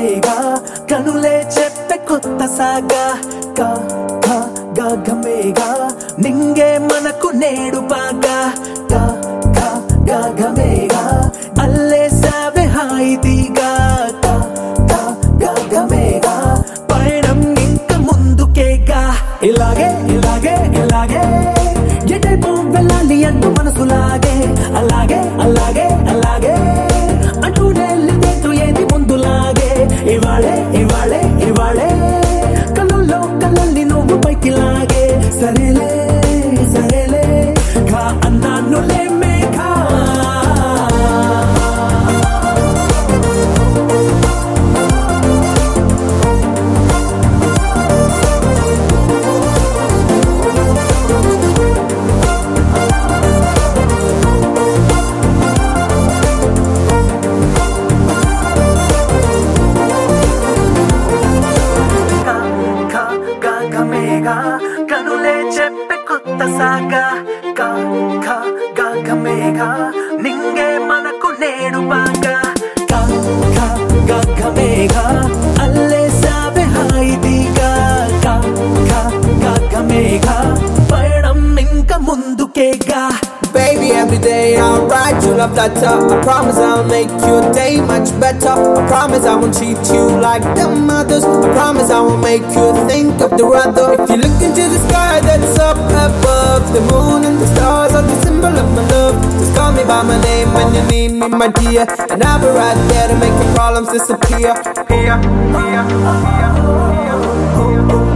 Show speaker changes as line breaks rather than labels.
గమేగా కనులే చెప్పే కొత్త సాగా కా కా గా గమేగా నింగే మనకు నేడు బాగా కా కా గా గమేగా అల్లేసావే హాయితీగా కా కా గా గమేగా పయనం ఇంక ముందుకేగా ఇలాగే ఇలాగే ఇలాగే ఎటైపు వెళ్ళాలి అంటూ మనసులాగే అలాగే అలాగే అలాగే అటూనే లింగేతు ఏది ముందులాగే ఇవాళే ఇవాళే ఇవాళే కళ్ళల్లో కళ్ళల్ని నువ్వు పైకి లాగే సరేలే సరేలే కా అన్నానులే మేఘా గమేగా కనులే చెప్పే కొత్త సాగా కా కా గా గమేగా నింగే మనకు నేడు బాగా కా కా గా గమేగా అల్లేసావే హాయితీగా కా కా గా గమేగా పయనం ఇంక ముందుకేగా.
Baby, every day I'll write you love letter. I promise I'll make your day much better. I promise I won't treat you like them others. I promise I won't make you think of the weather. If you look into the sky that's up above, the moon and the stars are the symbol of my love. Just call me by my name when you need me, my dear, and I'll be right there to make your problems disappear. Here, here, here, here, here.